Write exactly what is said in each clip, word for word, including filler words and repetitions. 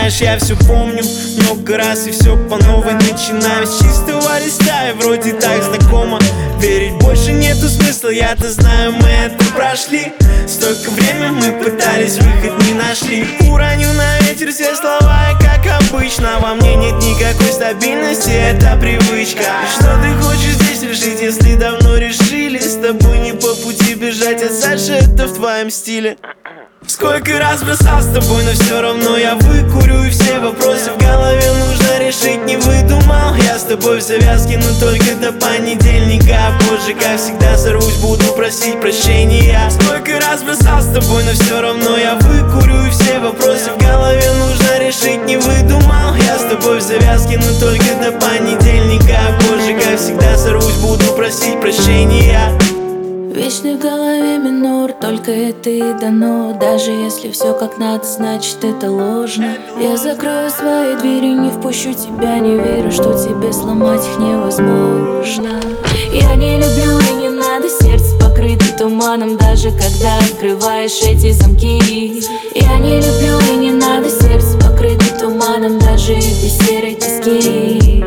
знаешь, я все помню много раз и все по новой начинаю с чистого листа, и вроде так знакомо. Верить больше нету смысла, я-то знаю, мы это прошли. Столько времени мы пытались, выход не нашли. Уроню на ветер все слова, и как обычно во мне нет никакой стабильности, это привычка. Что ты хочешь здесь решить, если давно решили? С тобой не по пути бежать, а Саша, это в твоем стиле. Сколько раз бросал с тобой, но все равно я выкурю. И все вопросы в голове нужно решить, не выдумал. Я с тобой в завязке, но только до понедельника. А позже, как всегда, сорвусь, буду просить прощения. Сколько раз бросал с тобой, но все равно я выкурю. И все вопросы в голове нужно решить, не выдумал. Я с тобой в завязке, но только до понедельника. А позже, как всегда, сорвусь, буду просить прощения. Вечный в голове минор, только это и дано. Даже если все как надо, значит это ложно. Я закрою свои двери, не впущу тебя. Не верю, что тебе сломать их невозможно. Я не люблю и не надо, сердце покрыто туманом. Даже когда открываешь эти замки. Я не люблю и не надо, сердце покрыто туманом. Даже без серой тоски.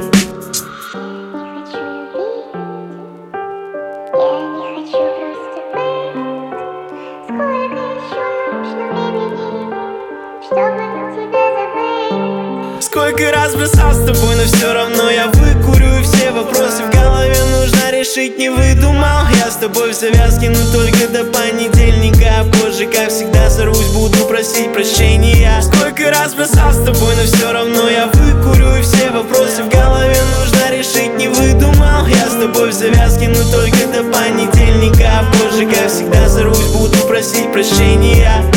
Сколько раз бросал с тобой, но все равно я выкурю. И все вопросы в голове нужно решить, не выдумал. Я с тобой в завязке, но только до понедельника. А позже, как всегда, сорвусь, буду просить прощения. Сколько раз бросал с тобой, но все равно я выкурю. И все вопросы в голове нужно решить, не выдумал. Я с тобой в завязке, но только до понедельника. А позже, как всегда, сорвусь, буду просить прощения.